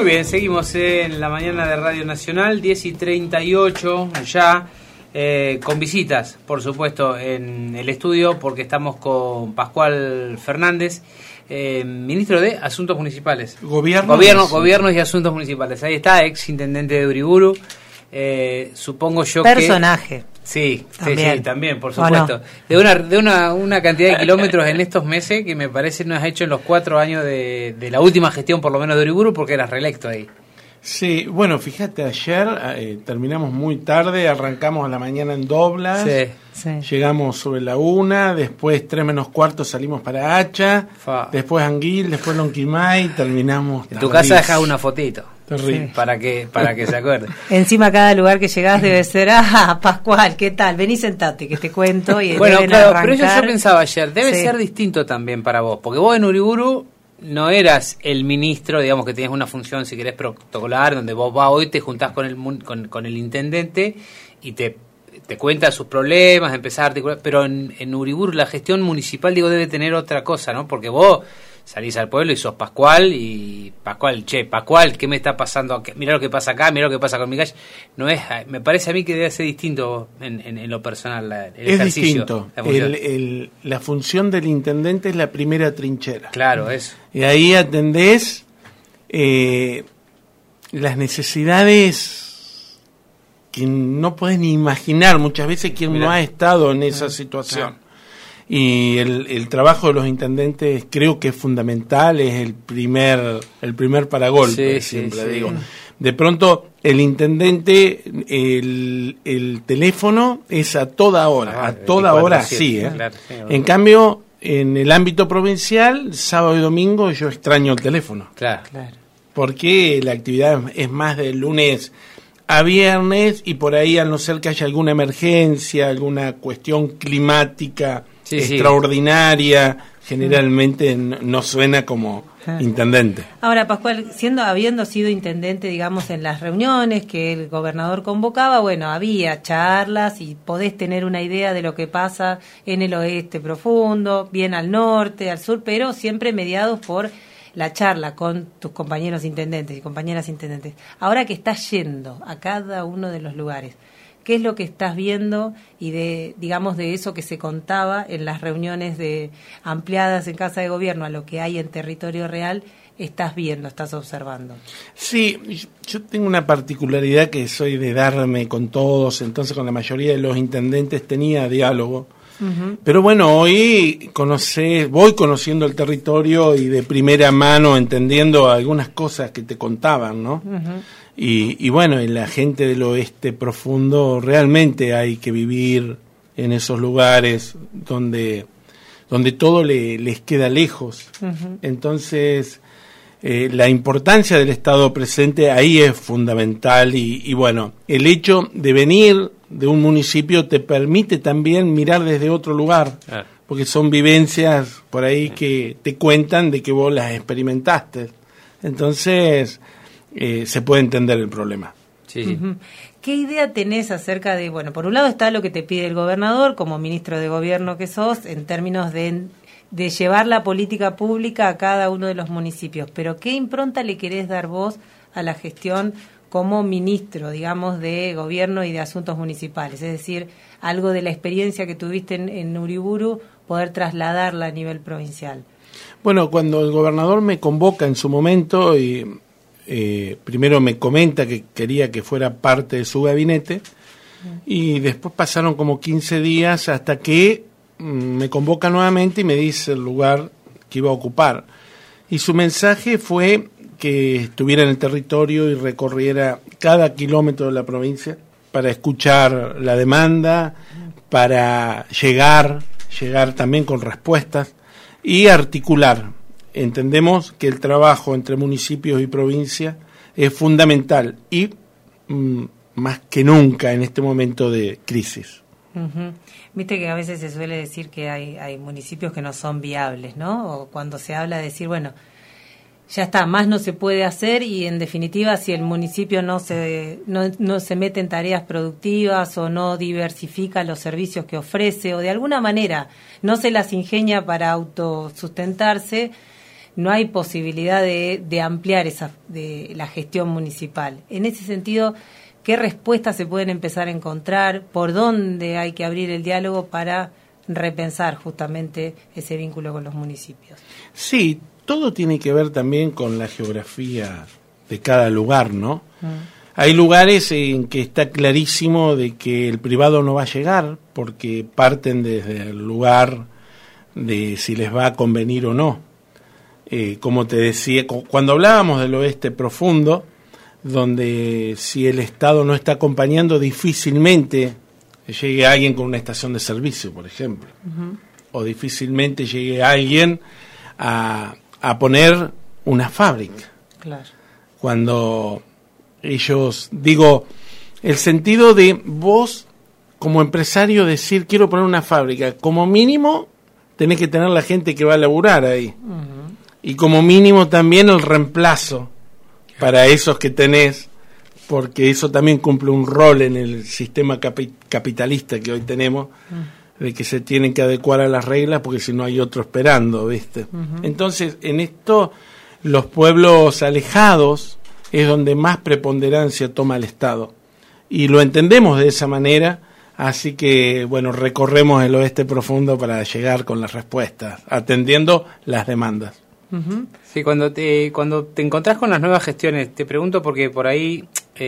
bien, seguimos en la mañana de Radio Nacional, 10:38 ya, con visitas, por supuesto, en el estudio, porque estamos con Pascual Fernández, ministro de Asuntos Municipales. Gobiernos y Asuntos Municipales. Ahí está, ex intendente de Uriburu. Supongo yo personaje. Sí, también, por supuesto. No. De una cantidad de kilómetros en estos meses que me parece no has hecho en los 4 años de la última gestión, por lo menos de Uriburu, porque eras reelecto ahí. Sí, bueno, fíjate, ayer terminamos muy tarde, arrancamos a la mañana en Doblas, llegamos sobre la 1, después 3 menos cuarto salimos para Hacha, después Anguil, después Lonquimay, terminamos en tu casa dejás una fotito. Sí. Para que se acuerde. Encima cada lugar que llegás debe ser, Pascual, ¿qué tal? Vení, sentate, que te cuento. Y bueno, claro, pero eso yo pensaba ayer, debe ser distinto también para vos, porque vos en Uriburu no eras el ministro, digamos que tenías una función, si querés, protocolar, donde vos vas hoy, te juntás con el intendente y te cuenta sus problemas, empezás a articular, pero en Uriburu la gestión municipal, digo, debe tener otra cosa, ¿no? Porque vos salís al pueblo y sos Pascual, Pascual, ¿qué me está pasando? Mirá lo que pasa acá, mirá lo que pasa con mi calle. No es, me parece a mí que debe ser distinto en lo personal el ejercicio. Es distinto. La función del intendente es la primera trinchera. Claro, eso. Y ahí atendés las necesidades que no podés ni imaginar muchas veces quien no ha estado en esa situación. Y el trabajo de los intendentes creo que es fundamental, es el primer paragolpe, siempre digo. De pronto el intendente, el teléfono es a toda hora, sí. Claro, en cambio, en el ámbito provincial, sábado y domingo yo extraño el teléfono. Claro. Porque la actividad es más de lunes a viernes y por ahí, al no ser que haya alguna emergencia, alguna cuestión climática extraordinaria, generalmente no suena como intendente. Ahora, Pascual, habiendo sido intendente, digamos, en las reuniones que el gobernador convocaba, bueno, había charlas y podés tener una idea de lo que pasa en el oeste profundo, bien al norte, al sur, pero siempre mediados por la charla con tus compañeros intendentes y compañeras intendentes. Ahora que estás yendo a cada uno de los lugares, ¿qué es lo que estás viendo y de eso que se contaba en las reuniones ampliadas en Casa de Gobierno a lo que hay en territorio real? Estás viendo, estás observando. Sí, yo tengo una particularidad que soy de darme con todos, entonces con la mayoría de los intendentes tenía diálogo. Uh-huh. Pero bueno, hoy voy conociendo el territorio y de primera mano entendiendo algunas cosas que te contaban, ¿no? Uh-huh. Y bueno, en la gente del oeste profundo realmente hay que vivir en esos lugares donde todo les queda lejos. Uh-huh. Entonces, la importancia del Estado presente ahí es fundamental y bueno, el hecho de venir de un municipio te permite también mirar desde otro lugar, porque son vivencias por ahí que te cuentan de que vos las experimentaste. Entonces, se puede entender el problema. Sí. Uh-huh. ¿Qué idea tenés acerca de, bueno, por un lado está lo que te pide el gobernador como ministro de gobierno que sos, en términos de llevar la política pública a cada uno de los municipios, pero qué impronta le querés dar vos a la gestión como ministro, digamos, de gobierno y de asuntos municipales? Es decir, algo de la experiencia que tuviste en Uriburu, poder trasladarla a nivel provincial. Bueno, cuando el gobernador me convoca en su momento y primero me comenta que quería que fuera parte de su gabinete y después pasaron como 15 días hasta que me convoca nuevamente y me dice el lugar que iba a ocupar. Y su mensaje fue que estuviera en el territorio y recorriera cada kilómetro de la provincia para escuchar la demanda, para llegar también con respuestas y articular. Entendemos que el trabajo entre municipios y provincia es fundamental y más que nunca en este momento de crisis. Uh-huh. Viste que a veces se suele decir que hay municipios que no son viables, ¿no? O cuando se habla de decir, bueno, ya está, más no se puede hacer y en definitiva si el municipio no se mete en tareas productivas o no diversifica los servicios que ofrece o de alguna manera no se las ingenia para autosustentarse, no hay posibilidad de ampliar de la gestión municipal. En ese sentido, ¿qué respuestas se pueden empezar a encontrar? ¿Por dónde hay que abrir el diálogo para repensar justamente ese vínculo con los municipios? Sí, todo tiene que ver también con la geografía de cada lugar, ¿no? Hay lugares en que está clarísimo de que el privado no va a llegar porque parten desde el lugar de si les va a convenir o no. Como te decía, cuando hablábamos del oeste profundo, donde si el Estado no está acompañando, difícilmente llegue alguien con una estación de servicio, por ejemplo. O difícilmente llegue alguien a poner una fábrica. Claro. Cuando ellos, digo, el sentido de vos como empresario decir quiero poner una fábrica, como mínimo tenés que tener la gente que va a laburar ahí. Y como mínimo también el reemplazo para esos que tenés, porque eso también cumple un rol en el sistema capitalista que hoy tenemos, de que se tienen que adecuar a las reglas porque si no hay otro esperando, ¿viste? Entonces, en esto, los pueblos alejados es donde más preponderancia toma el Estado. Y lo entendemos de esa manera, así que, bueno, recorremos el oeste profundo para llegar con las respuestas, atendiendo las demandas. Sí, cuando te encontrás con las nuevas gestiones, te pregunto porque por ahí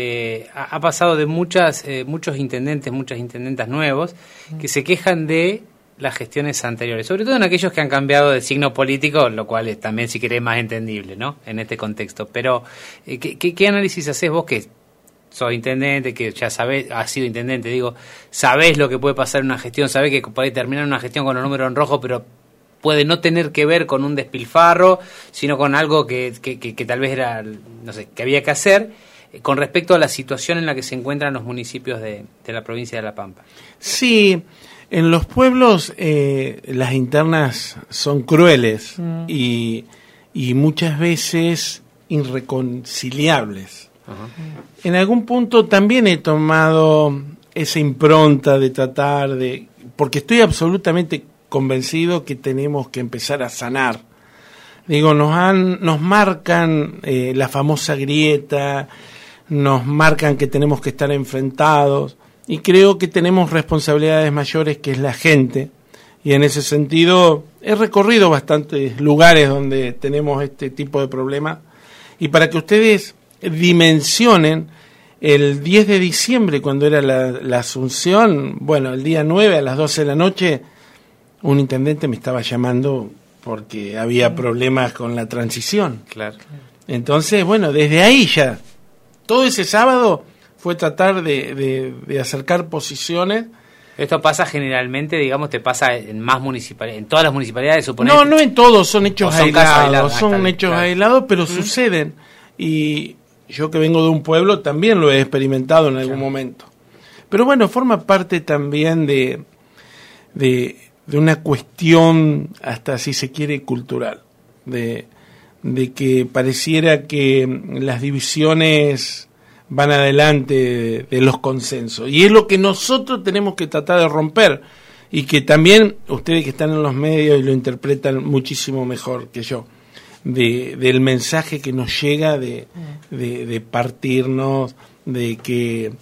ha pasado de muchos intendentes, muchas intendentas nuevos que se quejan de las gestiones anteriores, sobre todo en aquellos que han cambiado de signo político, lo cual es también, si querés, más entendible, ¿no? En este contexto. Pero, ¿qué análisis hacés vos que sos intendente, que ya sabés, has sido intendente, digo, sabés lo que puede pasar en una gestión, sabés que puede terminar una gestión con los números en rojo, pero puede no tener que ver con un despilfarro, sino con algo que tal vez era, no sé, que había que hacer, con respecto a la situación en la que se encuentran los municipios de la provincia de La Pampa? Sí, en los pueblos las internas son crueles y muchas veces irreconciliables. En algún punto también he tomado esa impronta de tratar de... porque estoy absolutamente convencido que tenemos que empezar a sanar. Digo, nos marcan la famosa grieta, nos marcan que tenemos que estar enfrentados, y creo que tenemos responsabilidades mayores, que es la gente, y en ese sentido he recorrido bastantes lugares donde tenemos este tipo de problemas, y para que ustedes dimensionen, el 10 de diciembre, cuando era la Asunción, bueno, el día 9 a las 12 de la noche, un intendente me estaba llamando porque había problemas con la transición. Claro. Entonces, bueno, desde ahí ya, todo ese sábado fue tratar de acercar posiciones. Esto pasa generalmente, digamos, te pasa en más municipalidades, en todas las municipalidades, suponemos. No en todos, son hechos aislados, son hechos claro. aislados, pero suceden. Y yo que vengo de un pueblo también lo he experimentado en algún momento. Pero bueno, forma parte también de una cuestión, hasta si se quiere, cultural, de que pareciera que las divisiones van adelante de los consensos, y es lo que nosotros tenemos que tratar de romper, y que también ustedes que están en los medios y lo interpretan muchísimo mejor que yo, del mensaje que nos llega de partirnos, de que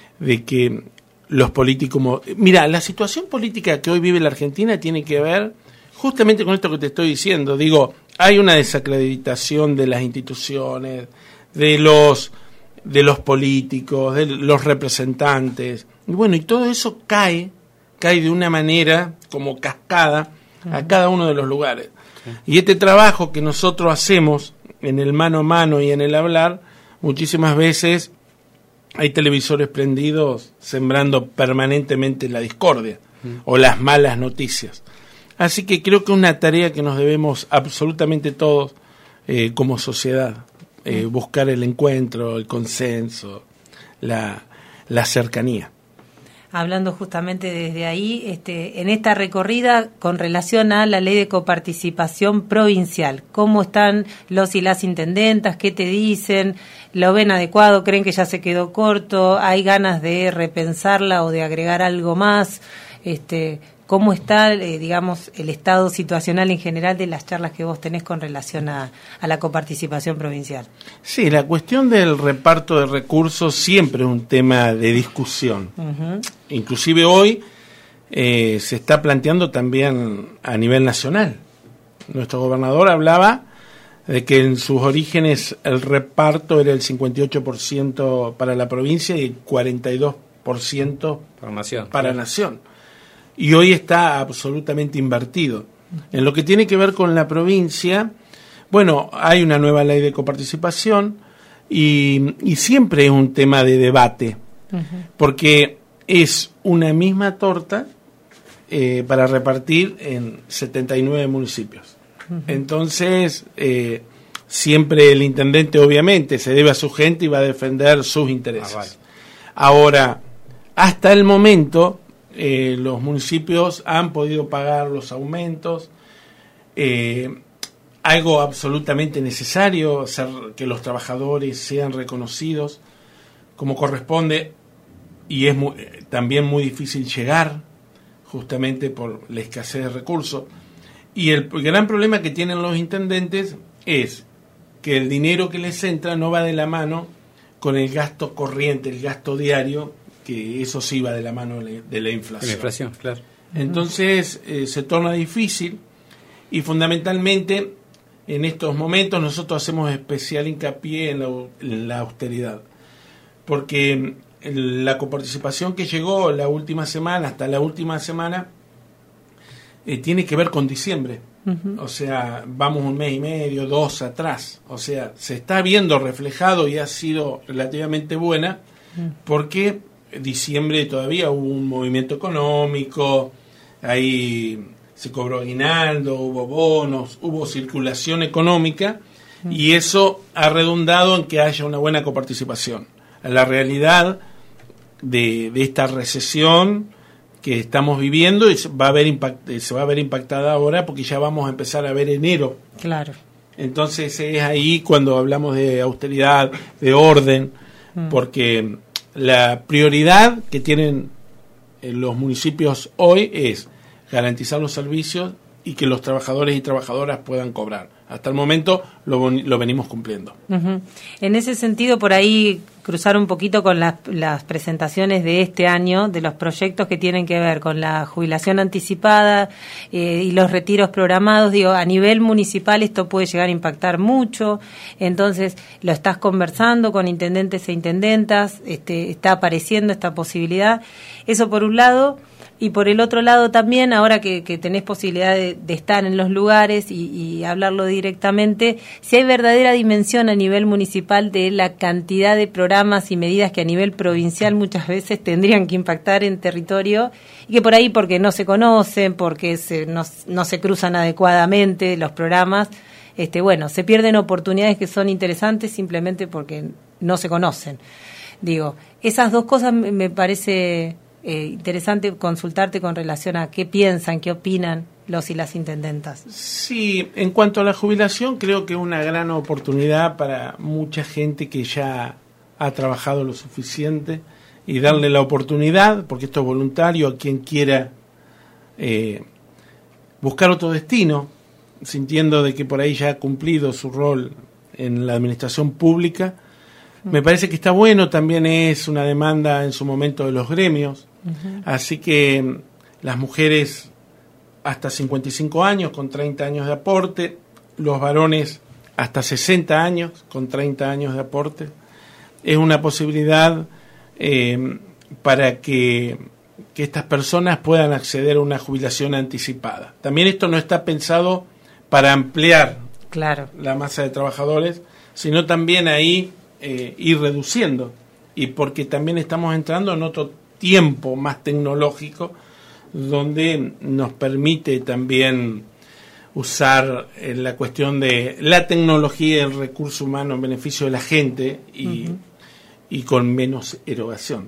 los políticos... Mira, la situación política que hoy vive la Argentina tiene que ver justamente con esto que te estoy diciendo. Digo, hay una desacreditación de las instituciones, de los políticos, de los representantes. Y bueno, y todo eso cae de una manera como cascada a cada uno de los lugares. Y este trabajo que nosotros hacemos en el mano a mano y en el hablar, muchísimas veces hay televisores prendidos sembrando permanentemente la discordia o las malas noticias. Así que creo que es una tarea que nos debemos absolutamente todos como sociedad, buscar el encuentro, el consenso, la cercanía. Hablando justamente desde ahí, en esta recorrida con relación a la ley de coparticipación provincial, ¿cómo están los y las intendentas? ¿Qué te dicen? ¿Lo ven adecuado? ¿Creen que ya se quedó corto? ¿Hay ganas de repensarla o de agregar algo más? ¿cómo está, digamos, el estado situacional en general de las charlas que vos tenés con relación a la coparticipación provincial? Sí, la cuestión del reparto de recursos siempre es un tema de discusión. Uh-huh. Inclusive hoy se está planteando también a nivel nacional. Nuestro gobernador hablaba de que en sus orígenes el reparto era el 58% para la provincia y el 42% para nación. Y hoy está absolutamente invertido. En lo que tiene que ver con la provincia, bueno, hay una nueva ley de coparticipación y siempre es un tema de debate, porque es una misma torta para repartir en 79 municipios. Entonces, siempre el intendente obviamente se debe a su gente y va a defender sus intereses. Vale. Ahora, hasta el momento, los municipios han podido pagar los aumentos, algo absolutamente necesario, hacer que los trabajadores sean reconocidos como corresponde, y es también muy difícil llegar, justamente por la escasez de recursos. Y el gran problema que tienen los intendentes es que el dinero que les entra no va de la mano con el gasto corriente, el gasto diario, que eso sí va de la mano de la inflación. La inflación, claro. Entonces se torna difícil, y fundamentalmente en estos momentos nosotros hacemos especial hincapié en la austeridad, porque la coparticipación que llegó la última semana, hasta la última semana, tiene que ver con diciembre. O sea, vamos un mes y medio, 2 atrás. O sea, se está viendo reflejado y ha sido relativamente buena, porque diciembre todavía hubo un movimiento económico, ahí se cobró aguinaldo, hubo bonos, hubo circulación económica, y eso ha redundado en que haya una buena coparticipación. La realidad de esta recesión que estamos viviendo se va a ver impactada ahora, porque ya vamos a empezar a ver enero. Claro. Entonces es ahí cuando hablamos de austeridad, de orden, porque la prioridad que tienen los municipios hoy es garantizar los servicios y que los trabajadores y trabajadoras puedan cobrar. Hasta el momento lo venimos cumpliendo. En ese sentido, por ahí cruzar un poquito con las presentaciones de este año, de los proyectos que tienen que ver con la jubilación anticipada y los retiros programados. Digo, a nivel municipal esto puede llegar a impactar mucho, entonces lo estás conversando con intendentes e intendentas, está apareciendo esta posibilidad. Eso por un lado. Y por el otro lado también, ahora que tenés posibilidad de estar en los lugares y hablarlo directamente, si hay verdadera dimensión a nivel municipal de la cantidad de programas y medidas que a nivel provincial muchas veces tendrían que impactar en territorio, y que por ahí, porque no se conocen, porque no se cruzan adecuadamente los programas, se pierden oportunidades que son interesantes simplemente porque no se conocen. Digo, esas dos cosas me parece interesante consultarte con relación a qué piensan, qué opinan los y las intendentas. Sí, en cuanto a la jubilación, creo que es una gran oportunidad para mucha gente que ya ha trabajado lo suficiente, y darle la oportunidad, porque esto es voluntario, a quien quiera buscar otro destino, sintiendo de que por ahí ya ha cumplido su rol en la administración pública. Me parece que está bueno, también es una demanda en su momento de los gremios. Así que las mujeres hasta 55 años con 30 años de aporte, los varones hasta 60 años con 30 años de aporte, es una posibilidad para que estas personas puedan acceder a una jubilación anticipada. También esto no está pensado para ampliar la masa de trabajadores, sino también ahí ir reduciendo, y porque también estamos entrando en otro tiempo más tecnológico, donde nos permite también usar la cuestión de la tecnología y el recurso humano en beneficio de la gente y con menos erogación.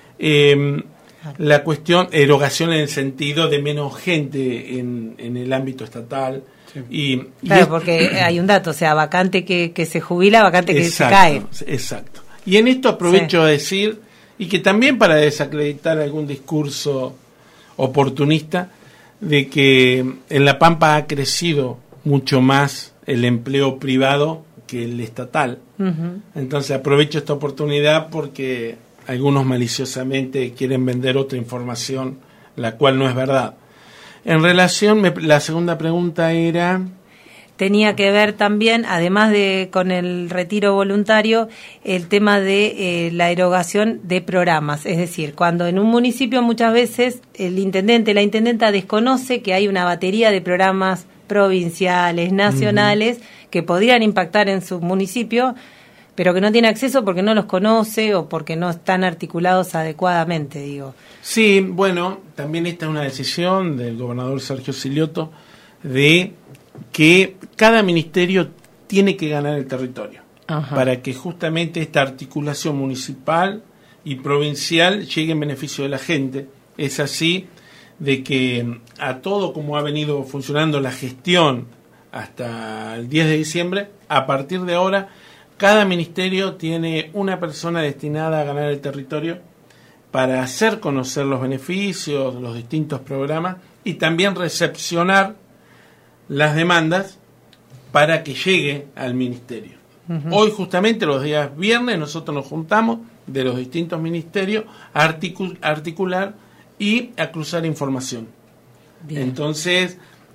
La cuestión, erogación en el sentido de menos gente en el ámbito estatal. Sí. Claro, porque hay un dato, o sea, vacante que se jubila, vacante que se cae. Exacto. Y en esto aprovecho a decir, y que también para desacreditar algún discurso oportunista, de que en La Pampa ha crecido mucho más el empleo privado que el estatal. Uh-huh. Entonces aprovecho esta oportunidad porque algunos maliciosamente quieren vender otra información, la cual no es verdad. En relación, la segunda pregunta era... Tenía que ver también, además de con el retiro voluntario, el tema de la erogación de programas. Es decir, cuando en un municipio muchas veces el intendente, la intendenta desconoce que hay una batería de programas provinciales, nacionales, uh-huh, que podrían impactar en su municipio, pero que no tiene acceso porque no los conoce o porque no están articulados adecuadamente, digo. Sí, bueno, también esta es una decisión del gobernador Sergio Silioto de que cada ministerio tiene que ganar el territorio. Ajá. Para que justamente esta articulación municipal y provincial llegue en beneficio de la gente. Es así de que a todo como ha venido funcionando la gestión hasta el 10 de diciembre, a partir de ahora cada ministerio tiene una persona destinada a ganar el territorio para hacer conocer los beneficios, los distintos programas y también recepcionar las demandas para que llegue al ministerio. Uh-huh. Hoy justamente los días viernes nosotros nos juntamos de los distintos ministerios a articular y a cruzar información. Bien. Entonces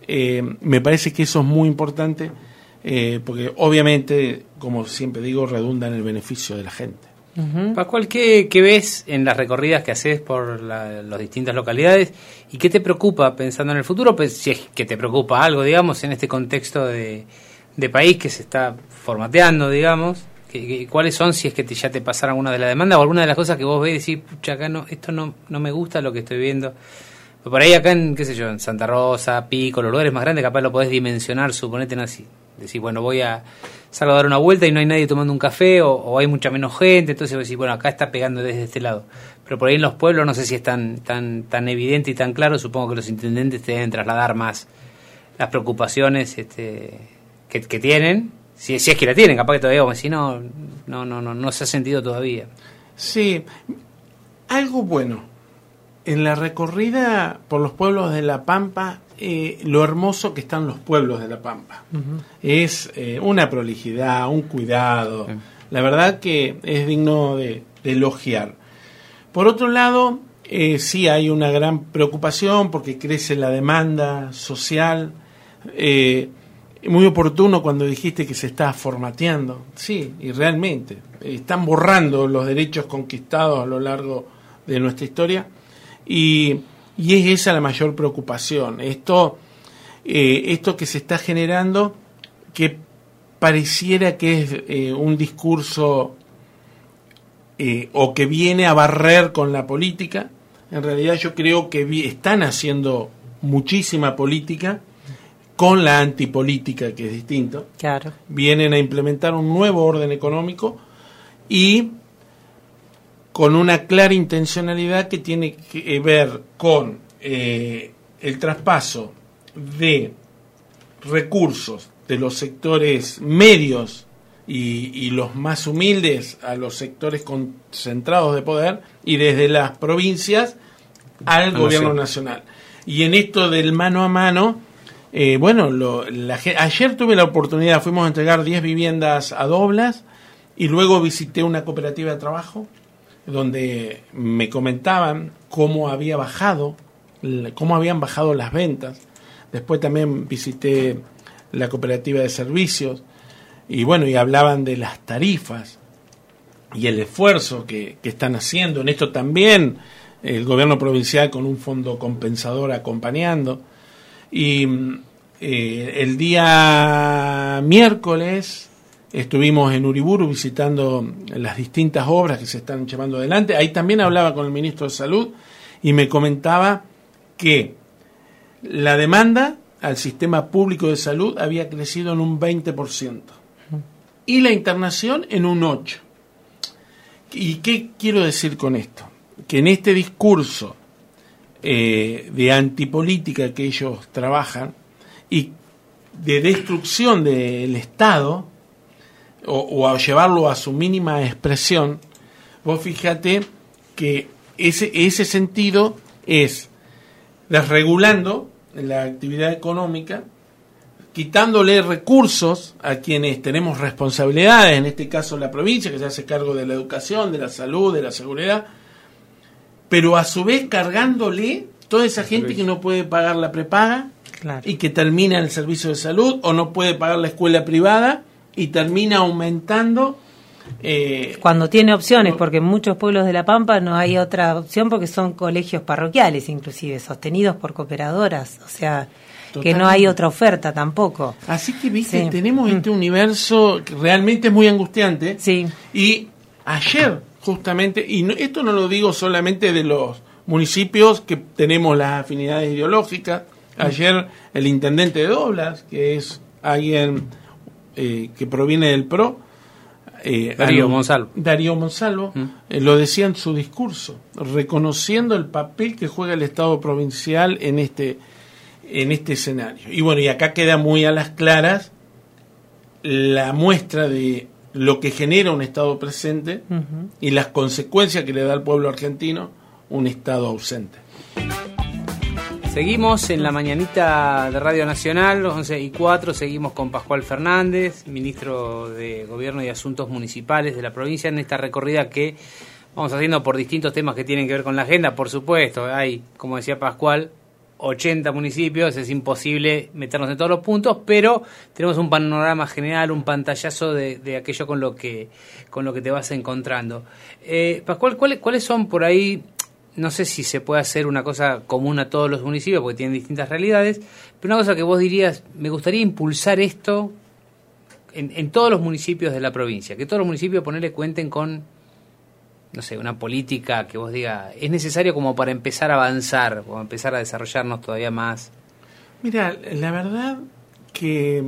me parece que eso es muy importante porque obviamente, como siempre digo, redunda en el beneficio de la gente. Uh-huh. Pascual, ¿qué ves en las recorridas que haces por las distintas localidades y qué te preocupa pensando en el futuro? Pues si es que te preocupa algo, digamos, en este contexto de país que se está formateando, digamos, ¿cuáles son, si es que ya te pasaron alguna de las demandas o alguna de las cosas que vos ves y decís, pucha, acá no, esto no me gusta lo que estoy viendo? Por ahí acá en, qué sé yo, en Santa Rosa, Pico, los lugares más grandes, capaz lo podés dimensionar, suponete, no así. Decís, bueno, salgo a dar una vuelta y no hay nadie tomando un café o hay mucha menos gente, entonces vos decís, bueno, acá está pegando desde este lado. Pero por ahí en los pueblos no sé si es tan evidente y tan claro, supongo que los intendentes te deben trasladar más las preocupaciones que tienen, si es que la tienen, capaz que todavía, como si no se ha sentido todavía. Sí, algo bueno. En la recorrida por los pueblos de La Pampa, lo hermoso que están los pueblos de La Pampa. Uh-huh. Es una prolijidad, un cuidado. Uh-huh. La verdad que es digno de elogiar. Por otro lado, sí hay una gran preocupación porque crece la demanda social. Muy oportuno cuando dijiste que se está formateando. Sí, y realmente. Están borrando los derechos conquistados a lo largo de nuestra historia. Y es esa la mayor preocupación. Esto que se está generando, que pareciera que es un discurso o que viene a barrer con la política. En realidad yo creo que están haciendo muchísima política con la antipolítica, que es distinto. Claro. Vienen a implementar un nuevo orden económico y con una clara intencionalidad que tiene que ver con el traspaso de recursos de los sectores medios y los más humildes a los sectores concentrados de poder y desde las provincias al gobierno nacional. Y en esto del mano a mano, ayer tuve la oportunidad, fuimos a entregar 10 viviendas a Doblas y luego visité una cooperativa de trabajo donde me comentaban cómo habían bajado las ventas. Después también visité la cooperativa de servicios y hablaban de las tarifas y el esfuerzo que están haciendo. En esto también el gobierno provincial con un fondo compensador acompañando. Y el día miércoles estuvimos en Uriburu visitando las distintas obras que se están llevando adelante. Ahí también hablaba con el ministro de Salud y me comentaba que la demanda al sistema público de salud había crecido en un 20% y la internación en un 8%. ¿Y qué quiero decir con esto? Que en este discurso de antipolítica que ellos trabajan y de destrucción del Estado, o a llevarlo a su mínima expresión, vos fíjate que ese sentido es desregulando la actividad económica, quitándole recursos a quienes tenemos responsabilidades, en este caso la provincia, que se hace cargo de la educación, de la salud, de la seguridad, pero a su vez cargándole toda esa gente que no puede pagar la prepaga, claro, y que termina en el servicio de salud, o no puede pagar la escuela privada y termina aumentando. Cuando tiene opciones, porque en muchos pueblos de La Pampa no hay otra opción, porque son colegios parroquiales, inclusive sostenidos por cooperadoras, o sea, totalmente, que no hay otra oferta tampoco. Así que, viste, tenemos este universo que realmente es muy angustiante. Sí. Y ayer, justamente, y esto no lo digo solamente de los municipios que tenemos las afinidades ideológicas, ayer el intendente de Doblas, que es alguien que proviene del PRO, Darío Monsalvo, lo decía en su discurso, reconociendo el papel que juega el Estado provincial en este escenario. Y bueno, y acá queda muy a las claras la muestra de lo que genera un Estado presente y las consecuencias que le da al pueblo argentino un Estado ausente. Seguimos en la mañanita de Radio Nacional, 11:04, seguimos con Pascual Fernández, ministro de Gobierno y Asuntos Municipales de la provincia, en esta recorrida que vamos haciendo por distintos temas que tienen que ver con la agenda. Por supuesto, hay, como decía Pascual, 80 municipios, es imposible meternos en todos los puntos, pero tenemos un panorama general, un pantallazo de aquello con lo que te vas encontrando. Pascual, ¿cuáles son por ahí? No sé si se puede hacer una cosa común a todos los municipios, porque tienen distintas realidades, pero una cosa que vos dirías, me gustaría impulsar esto en todos los municipios de la provincia, que todos los municipios cuenten con, no sé, una política que vos digas, es necesario como para empezar a avanzar, o empezar a desarrollarnos todavía más. Mira, la verdad que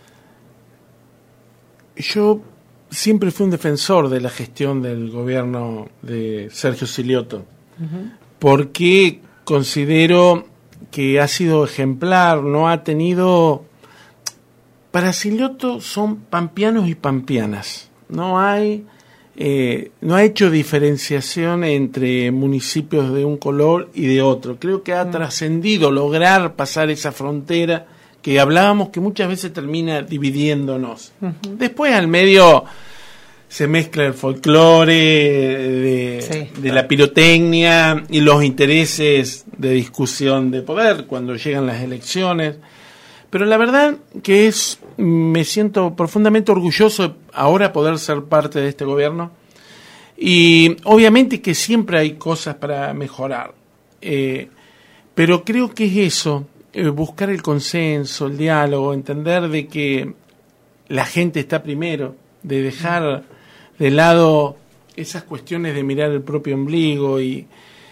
yo siempre fui un defensor de la gestión del gobierno de Sergio Silioto, porque considero que ha sido ejemplar, no ha tenido... Para Silioto son pampeanos y pampeanas, no ha hecho diferenciación entre municipios de un color y de otro. Creo que ha trascendido lograr pasar esa frontera que hablábamos que muchas veces termina dividiéndonos. Después al medio se mezcla el folclore de la pirotecnia y los intereses de discusión de poder cuando llegan las elecciones. Pero la verdad que me siento profundamente orgulloso de ahora poder ser parte de este gobierno. Y obviamente que siempre hay cosas para mejorar. Pero creo que es eso, buscar el consenso, el diálogo, entender de que la gente está primero, de dejar de lado esas cuestiones de mirar el propio ombligo y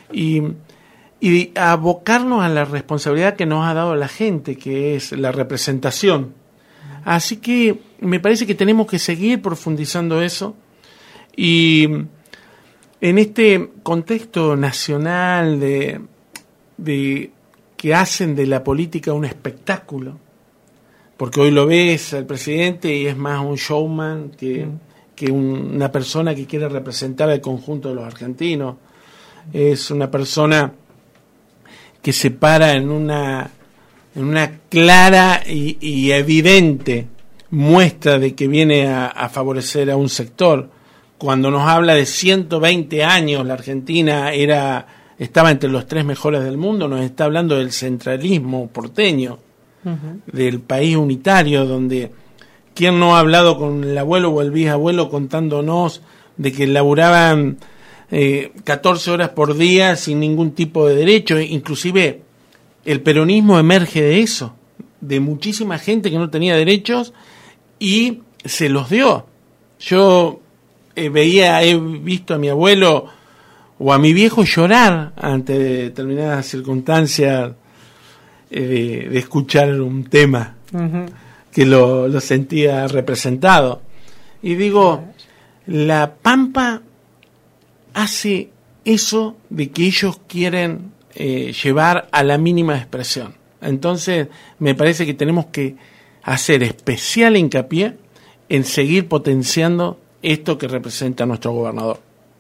abocarnos a la responsabilidad que nos ha dado la gente, que es la representación. Así que me parece que tenemos que seguir profundizando eso, y en este contexto nacional de que hacen de la política un espectáculo, porque hoy lo ves al presidente y es más un showman que una persona que quiere representar al conjunto de los argentinos. Es una persona que se para en una clara y evidente muestra de que viene a favorecer a un sector. Cuando nos habla de 120 años, la Argentina estaba entre los 3 mejores del mundo, nos está hablando del centralismo porteño, del país unitario, donde ¿quién no ha hablado con el abuelo o el bisabuelo contándonos de que laburaban 14 horas por día sin ningún tipo de derecho? Inclusive el peronismo emerge de eso, de muchísima gente que no tenía derechos y se los dio. Yo he visto a mi abuelo o a mi viejo llorar ante determinadas circunstancias de escuchar un tema que lo sentía representado. Y digo, la Pampa hace eso de que ellos quieren llevar a la mínima expresión. Entonces me parece que tenemos que hacer especial hincapié en seguir potenciando esto que representa nuestro gobernador.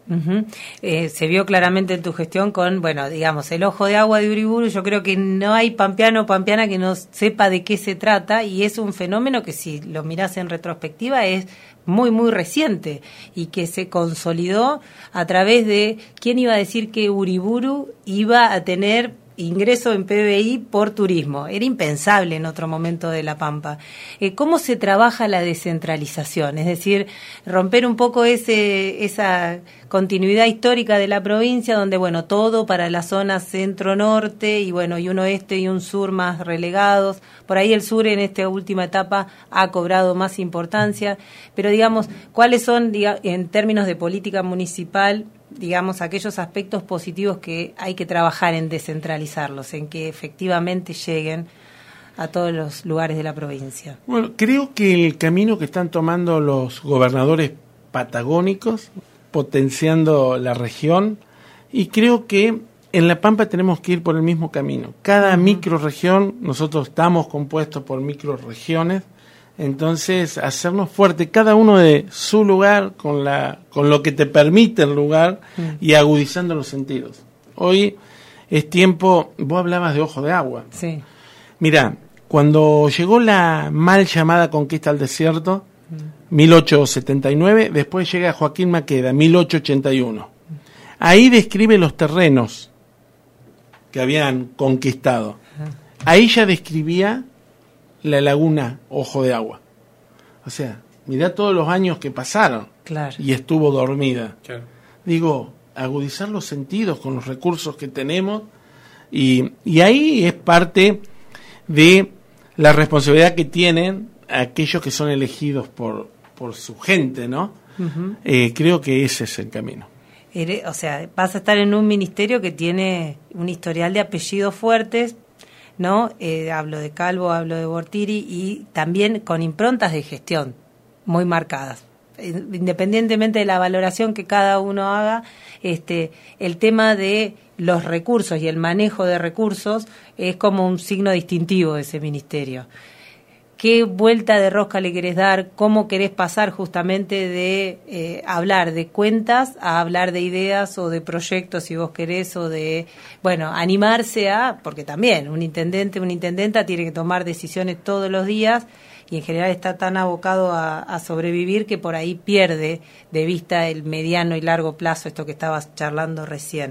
Se vio claramente en tu gestión con, bueno, digamos, el ojo de agua de Uriburu. Yo creo que no hay pampeano o pampeana que no sepa de qué se trata, y es un fenómeno que, si lo mirás en retrospectiva, es muy, muy reciente y que se consolidó a través de, ¿quién iba a decir que Uriburu iba a tener ingreso en PBI por turismo? Era impensable en otro momento de La Pampa. ¿Cómo se trabaja la descentralización? Es decir, romper un poco esa continuidad histórica de la provincia, donde, bueno, todo para la zona centro-norte y, bueno, y un oeste y un sur más relegados. Por ahí el sur en esta última etapa ha cobrado más importancia. Pero, digamos, ¿cuáles son, en términos de política municipal, digamos, aquellos aspectos positivos que hay que trabajar en descentralizarlos, en que efectivamente lleguen a todos los lugares de la provincia? Bueno, creo que el camino que están tomando los gobernadores patagónicos, potenciando la región, y creo que en La Pampa tenemos que ir por el mismo camino. Cada microrregión, nosotros estamos compuestos por microrregiones, entonces hacernos fuerte, cada uno de su lugar, con lo que te permite el lugar, y agudizando los sentidos. Hoy es tiempo, vos hablabas de ojo de agua. Sí. Mirá, cuando llegó la mal llamada conquista al desierto, 1879, después llega Joaquín Maqueda, 1881. Ahí describe los terrenos que habían conquistado. Ahí ya describía la laguna Ojo de Agua. O sea, mirá todos los años que pasaron. Claro. Y estuvo dormida. Claro. Digo, agudizar los sentidos con los recursos que tenemos, y ahí es parte de la responsabilidad que tienen aquellos que son elegidos por su gente, ¿no? Creo que ese es el camino. O sea, vas a estar en un ministerio que tiene un historial de apellidos fuertes, ¿no? Hablo de Calvo, hablo de Bortiri, y también con improntas de gestión muy marcadas. Independientemente de la valoración que cada uno haga, el tema de los recursos y el manejo de recursos es como un signo distintivo de ese ministerio. ¿Qué vuelta de rosca le querés dar? ¿Cómo querés pasar justamente de hablar de cuentas a hablar de ideas o de proyectos, si vos querés, o de, bueno, animarse porque también un intendente, una intendenta tiene que tomar decisiones todos los días, y en general está tan abocado a sobrevivir que por ahí pierde de vista el mediano y largo plazo, esto que estabas charlando recién.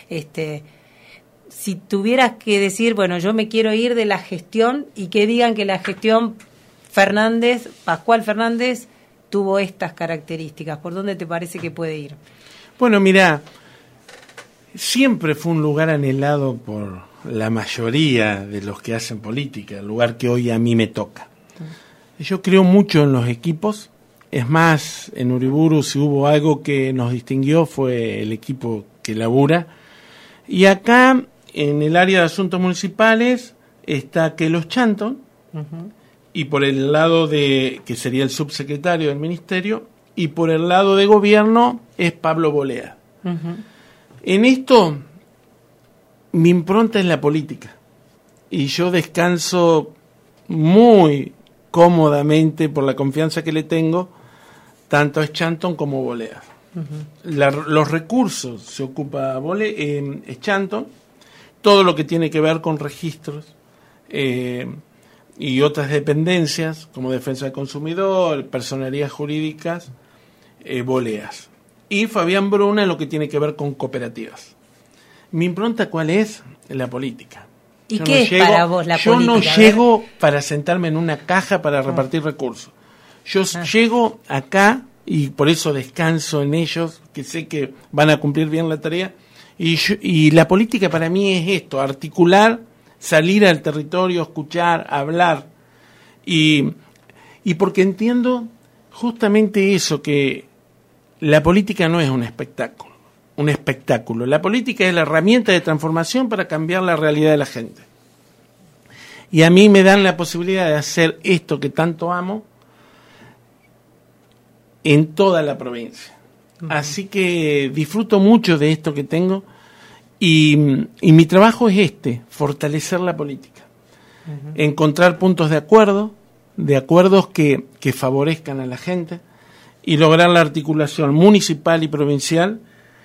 Si tuvieras que decir, bueno, yo me quiero ir de la gestión, y que digan que la gestión Pascual Fernández tuvo estas características, ¿por dónde te parece que puede ir? Bueno, mirá, siempre fue un lugar anhelado por la mayoría de los que hacen política, el lugar que hoy a mí me toca. Yo creo mucho en los equipos. Es más, en Uriburu, si hubo algo que nos distinguió, fue el equipo que labura. Y acá, en el área de asuntos municipales, está Kelos Chanton, y por el lado de, que sería el subsecretario del ministerio, y por el lado de gobierno es Pablo Bolea. En esto, mi impronta es la política, y yo descanso muy cómodamente por la confianza que le tengo, tanto a Chanton como a Bolea. Los recursos se ocupa Chanton, todo lo que tiene que ver con registros y otras dependencias como defensa del consumidor, personerías jurídicas, Boleas. Y Fabián Bruna en lo que tiene que ver con cooperativas. Mi impronta, ¿cuál es? La política. ¿Y qué es para vos la política? Yo no llego para sentarme en una caja para repartir recursos. Yo llego acá, y por eso descanso en ellos, que sé que van a cumplir bien la tarea. Y la política para mí es esto: articular, salir al territorio, escuchar, hablar. Y porque entiendo justamente eso, que la política no es un espectáculo. La política es la herramienta de transformación para cambiar la realidad de la gente. Y a mí me dan la posibilidad de hacer esto que tanto amo en toda la provincia. Así que disfruto mucho de esto que tengo, y mi trabajo es fortalecer la política. Encontrar puntos de acuerdos que favorezcan a la gente, y lograr la articulación municipal y provincial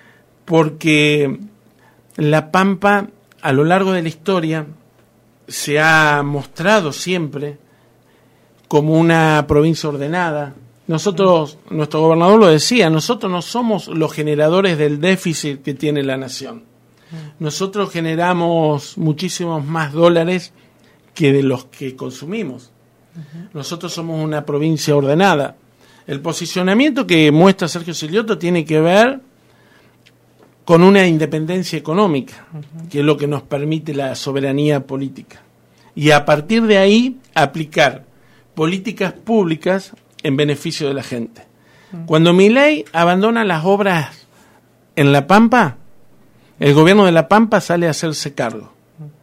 porque La Pampa, a lo largo de la historia, se ha mostrado siempre como una provincia ordenada. Nosotros, nuestro gobernador lo decía, nosotros no somos los generadores del déficit que tiene la nación. Nosotros generamos muchísimos más dólares que de los que consumimos. Nosotros somos una provincia ordenada. El posicionamiento que muestra Sergio Silioto tiene que ver con una independencia económica, que es lo que nos permite la soberanía política. Y a partir de ahí, aplicar políticas públicas en beneficio de la gente. Cuando Milei abandona las obras en La Pampa, el gobierno de La Pampa sale a hacerse cargo.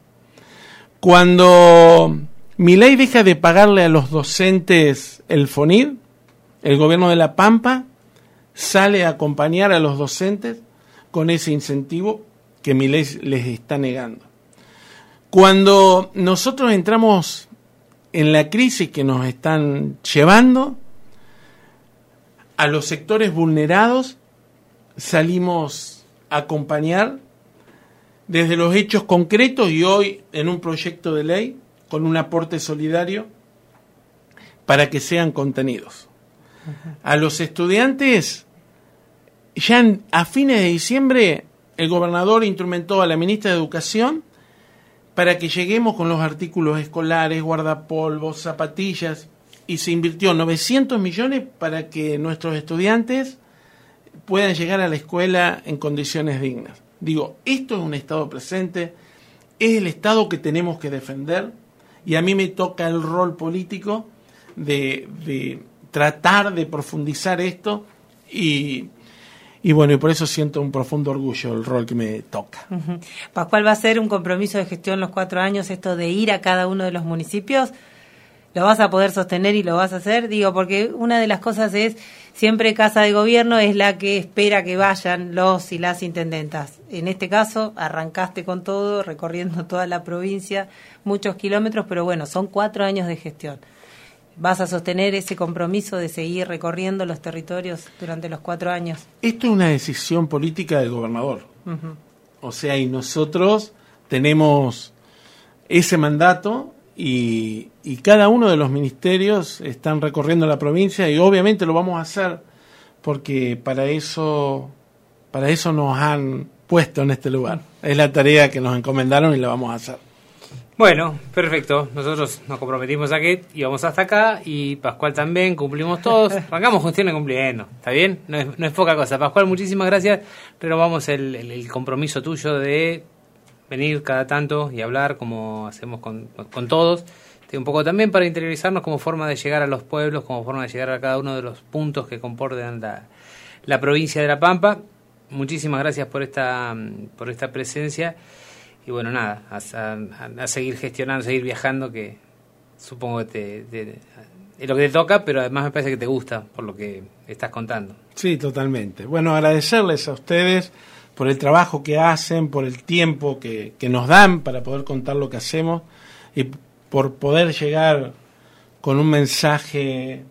Cuando Milei deja de pagarle a los docentes el FONIR, el gobierno de La Pampa sale a acompañar a los docentes con ese incentivo que Milei les está negando. Cuando nosotros entramos en la crisis que nos están llevando, a los sectores vulnerados salimos a acompañar desde los hechos concretos y hoy en un proyecto de ley con un aporte solidario para que sean contenidos. A los estudiantes, ya a fines de diciembre, el gobernador instrumentó a la ministra de Educación para que lleguemos con los artículos escolares, guardapolvos, zapatillas, y se invirtió 900 millones para que nuestros estudiantes puedan llegar a la escuela en condiciones dignas. Digo, esto es un Estado presente, es el Estado que tenemos que defender, y a mí me toca el rol político de tratar de profundizar esto, y bueno, y por eso siento un profundo orgullo el rol que me toca. Pascual, ¿va a ser un compromiso de gestión los 4 años esto de ir a cada uno de los municipios? ¿Lo vas a poder sostener y lo vas a hacer? Digo, porque una de las cosas es, siempre Casa de Gobierno es la que espera que vayan los y las intendentas. En este caso, arrancaste con todo, recorriendo toda la provincia, muchos kilómetros, pero bueno, son 4 años de gestión. ¿Vas a sostener ese compromiso de seguir recorriendo los territorios durante los 4 años? Esto es una decisión política del gobernador. O sea, y nosotros tenemos ese mandato y cada uno de los ministerios están recorriendo la provincia y obviamente lo vamos a hacer porque para eso nos han puesto en este lugar. Es la tarea que nos encomendaron y la vamos a hacer. Bueno, perfecto. Nosotros nos comprometimos a que íbamos hasta acá y Pascual también, cumplimos todos. Arrancamos funciones cumpliendo, ¿está bien? No es poca cosa. Pascual, muchísimas gracias. Renovamos el compromiso tuyo de venir cada tanto y hablar como hacemos con todos. Un poco también para interiorizarnos como forma de llegar a los pueblos, como forma de llegar a cada uno de los puntos que comportan la provincia de La Pampa. Muchísimas gracias por esta presencia. Y bueno, nada, a seguir gestionando, seguir viajando, que supongo que es lo que te toca, pero además me parece que te gusta por lo que estás contando. Sí, totalmente. Bueno, agradecerles a ustedes por el trabajo que hacen, por el tiempo que nos dan para poder contar lo que hacemos y por poder llegar con un mensaje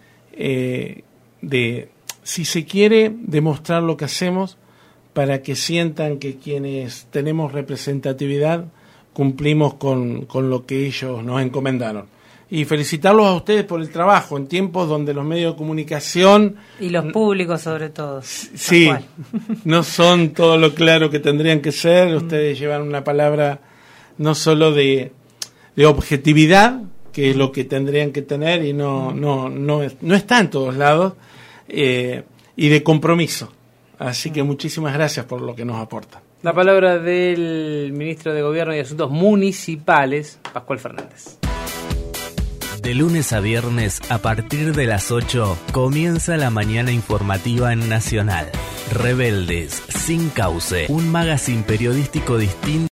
de, si se quiere, demostrar lo que hacemos para que sientan que quienes tenemos representatividad cumplimos con lo que ellos nos encomendaron. Y felicitarlos a ustedes por el trabajo en tiempos donde los medios de comunicación... Y los públicos sobre todo. Sí, no son todo lo claro que tendrían que ser. Ustedes llevan una palabra no solo de objetividad, que es lo que tendrían que tener y no está en todos lados, y de compromiso. Así que muchísimas gracias por lo que nos aporta. La palabra del ministro de Gobierno y Asuntos Municipales, Pascual Fernández. De lunes a viernes, a partir de las 8, comienza la mañana informativa en Nacional. Rebeldes, sin cauce, un magazine periodístico distinto.